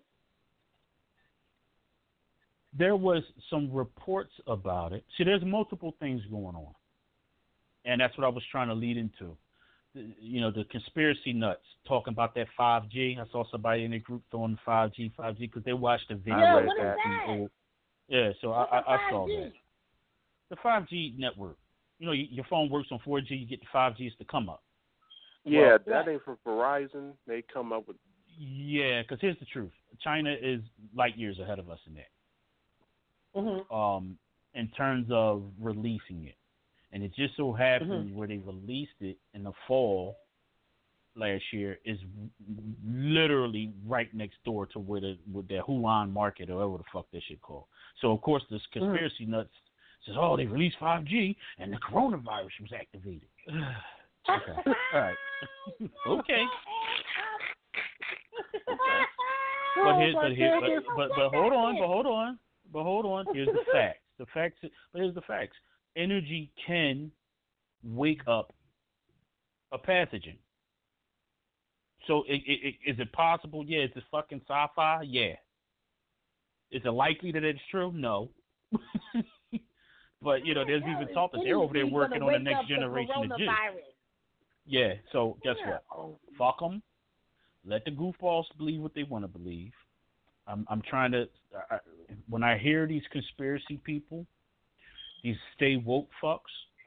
There was some reports about it. See, there's multiple things going on. And that's what I was trying to lead into. The conspiracy nuts talking about that 5G. I saw somebody in the group throwing 5G, because they watched the video. Yeah, what is that? Yeah, so I saw that. The 5G network. Your phone works on 4G, you get the 5G, it's to come up. Yeah, that ain't from Verizon. They come up with... Yeah, because here's the truth. China is light years ahead of us in that. Mm-hmm. In terms of releasing it. And it just so happened where they released it in the fall last year is literally right next door to where the Wuhan market or whatever the fuck that shit called. So, of course, this conspiracy nuts says, they released 5G and the coronavirus was activated. Okay. All right. Okay. But hold on. Here's the facts. Here's the facts. Energy can wake up a pathogen. So is it possible? Yeah. Is it fucking sci-fi? Yeah. Is it likely that it's true? No. But, there's even talk that they're over there working on the next generation of G. Yeah. So guess what? Fuck them. Let the goofballs believe what they want to believe. I'm trying to. When I hear these conspiracy people, these stay woke fucks,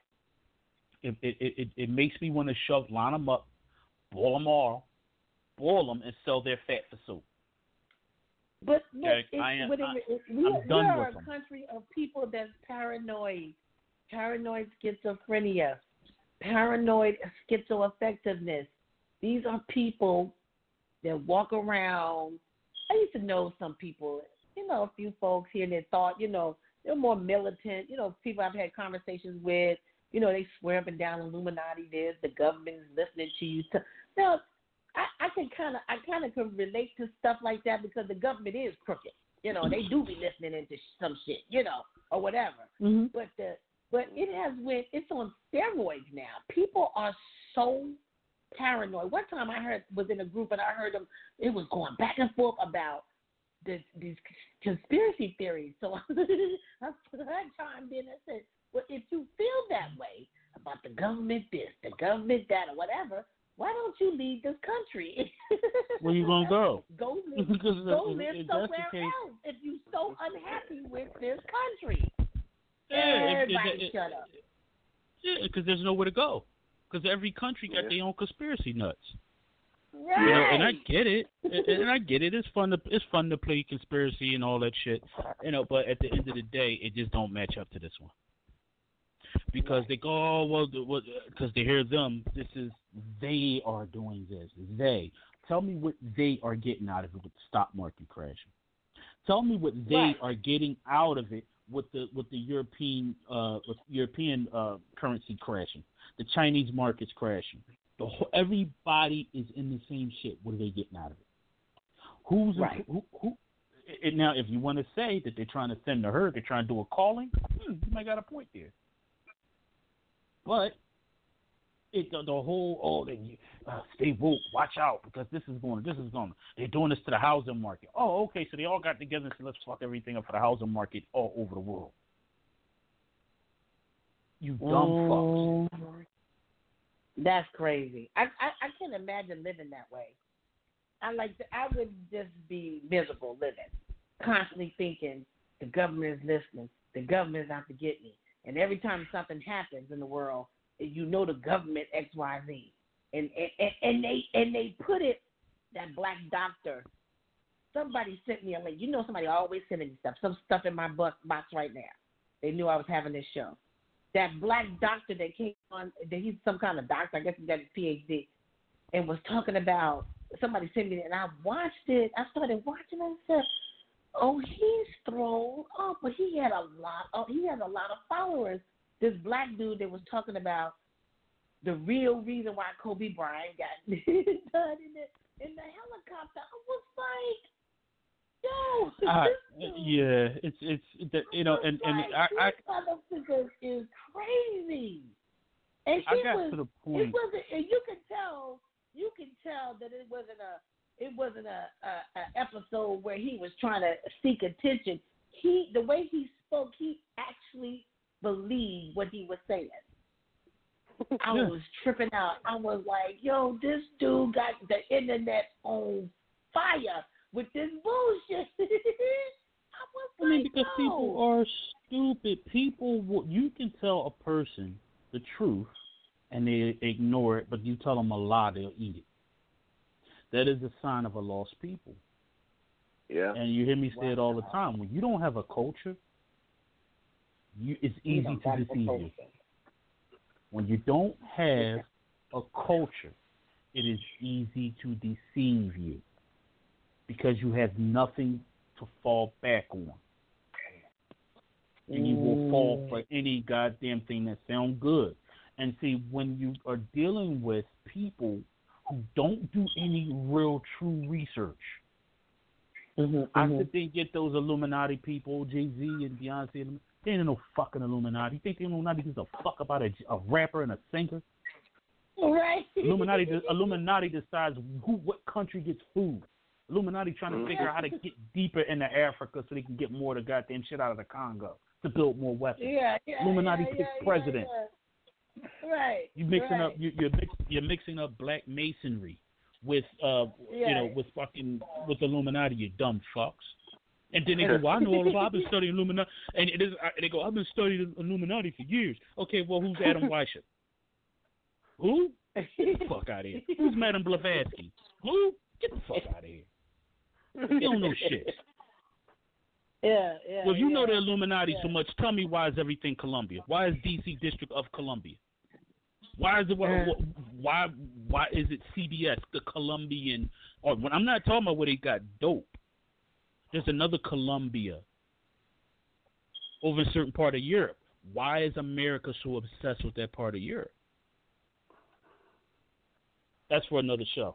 it makes me want to line them up, boil them, and sell their fat for soap. But okay? I'm done we're with a them. country of people that's paranoid schizophrenia, paranoid schizoaffectiveness. These are people that walk around. I used to know some people, a few folks here that thought, they're more militant. People I've had conversations with, they swear up and down Illuminati this, the government is listening to you. Now, I kind of can relate to stuff like that because the government is crooked. They do be listening into some shit, or whatever. Mm-hmm. But it's on steroids now. People are so paranoid. One time I was in a group and I heard them. It was going back and forth about these conspiracy theories. So I chimed in and said, "Well, if you feel that way about the government this, the government that, or whatever, why don't you leave this country? Where you gonna go? Go live somewhere else if you're so unhappy with this country." Everybody shut up. Yeah, because there's nowhere to go. Because every country got their own conspiracy nuts. Right. And I get it. It's fun to play conspiracy and all that shit. But at the end of the day, it just don't match up to this one. Because they go, because they hear them. They are doing this. They. Tell me what they are getting out of it with the stock market crashing. Tell me what they are getting out of it with the European currency crashing, the Chinese markets crashing. Everybody is in the same shit. What are they getting out of it? Who? Now, if you want to say that they're trying to thin the herd, they're trying to do a calling, you might got a point there. But the whole stay woke, watch out because this is going. They're doing this to the housing market. Oh, okay, so they all got together and said let's fuck everything up for the housing market all over the world. You dumb fucks. That's crazy. I can't imagine living that way. I would just be miserable living, constantly thinking the government is listening, the government is out to get me, and every time something happens in the world, the government XYZ, and they put it, that black doctor. Somebody sent me a link. Somebody always sending me stuff. Some stuff in my box right now. They knew I was having this show. That black doctor that came on, he's some kind of doctor, I guess he got his PhD, and was talking about, somebody sent me it, and I watched it. I started watching it and said, oh, he's thrown up, but he has a lot of followers. This black dude that was talking about the real reason why Kobe Bryant got done in the helicopter. I was like, yo, Yeah, it's you know, and I this motherfucker is crazy. And I got to the point. It wasn't. And you can tell that it wasn't a episode where he was trying to seek attention. The way he spoke, he actually believed what he was saying. I was tripping out. I was like, yo, this dude got the internet on fire with this bullshit. I mean, because people are stupid. People, you can tell a person the truth and they ignore it, but you tell them a lie, they'll eat it. That is a sign of a lost people. Yeah. And you hear me say it all the time. When you don't have a culture, it's easy to deceive you. When you don't have a culture, it is easy to deceive you because you have nothing to fall back on. And you will fall for any goddamn thing that sounds good. And see, when you are dealing with people who don't do any real true research, I sit there and get those Illuminati people, Jay-Z and Beyonce. They ain't no fucking Illuminati. You think the Illuminati gives a fuck about a rapper and a singer? Right. Illuminati decides what country gets food. Illuminati trying to figure out how to get deeper into Africa so they can get more of the goddamn shit out of the Congo to build more weapons. Illuminati picks president. Right. You mixing up. You're mixing up black masonry with with Illuminati. You dumb fucks. And then they go, well, I know all about. I've been studying Illuminati, and they go, I've been studying Illuminati for years. Okay, well, who's Adam Weishaupt? Who? Get the fuck out of here. Who's Madame Blavatsky? Who? Get the fuck out of here. You don't know shit. Yeah. Well, if you know the Illuminati so much, tell me why is everything Columbia? Why is D.C. District of Columbia? Why is it why is it CBS, the Colombian? Or when I'm not talking about where they got dope. There's another Columbia over a certain part of Europe. Why is America so obsessed with that part of Europe? That's for another show.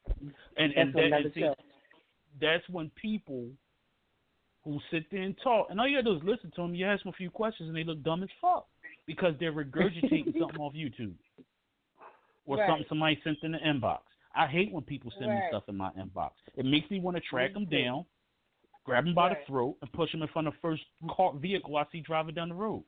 That's when people who sit there and talk, and all you gotta do is listen to them. You ask them a few questions, and they look dumb as fuck because they're regurgitating something off YouTube or something somebody sent in the inbox. I hate when people send me stuff in my inbox. It makes me want to track them down, grab them by the throat, and push them in front of the first vehicle I see driving down the road.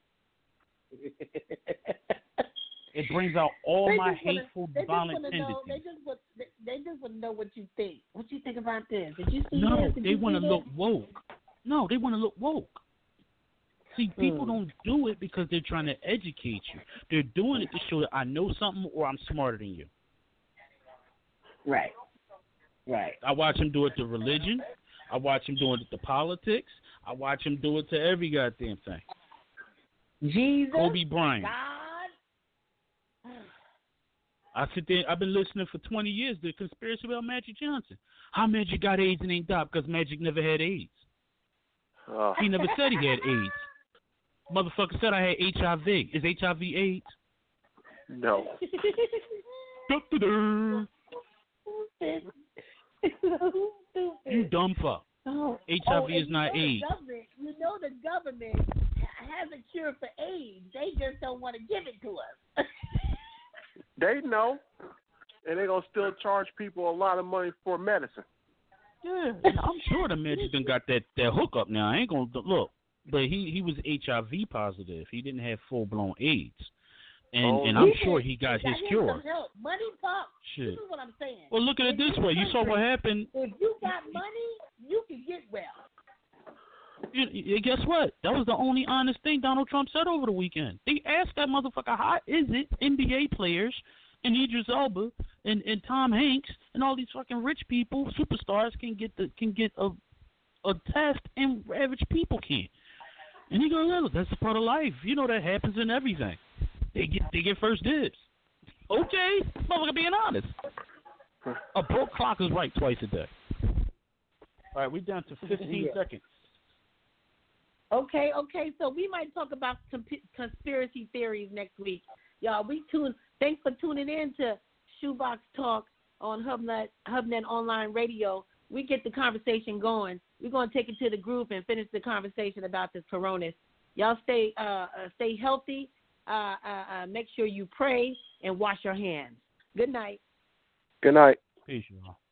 It brings out all my hateful, violent tendencies. They just want to know what you think. What you think about this? Did you see No, this? they want to look woke. No, they want to look woke. See, people don't do it because they're trying to educate you. They're doing it to show that I know something or I'm smarter than you. Right. I watch them do it to religion. I watch them do it to politics. I watch them do it to every goddamn thing. Jesus. Kobe Bryant. God. I sit there. I've been listening for 20 years. The conspiracy about Magic Johnson. How Magic got AIDS and ain't died because Magic never had AIDS. He never said he had AIDS. Motherfucker said I had HIV. Is HIV AIDS? No. You dumb fuck. HIV is not AIDS. You know the government has a cure for AIDS. They just don't want to give it to us. They know, and they're going to still charge people a lot of money for medicine. Yeah, I'm sure the Magic done got that hookup now. I ain't going to look. But he was HIV positive. He didn't have full-blown AIDS. And I'm sure he got his cure. Money talk. Shit. This is what I'm saying. Well, look at it this way. You saw what happened. If you got money, you can get well. Guess what? That was the only honest thing Donald Trump said over the weekend. They asked that motherfucker, how is it NBA players and Idris Elba and Tom Hanks and all these fucking rich people, superstars, can get a test and average people can't? And he goes, look, that's a part of life. You know that happens in everything. They get first dibs. Okay, motherfucker being honest. A broke clock is right twice a day. All right, we're down to 15 seconds. Okay. So we might talk about conspiracy theories next week, y'all. Thanks for tuning in to Shoebox Talk on HubNet Online Radio. We get the conversation going. We're going to take it to the group and finish the conversation about this corona. Y'all stay healthy. Make sure you pray and wash your hands. Good night. Good night. Peace, y'all.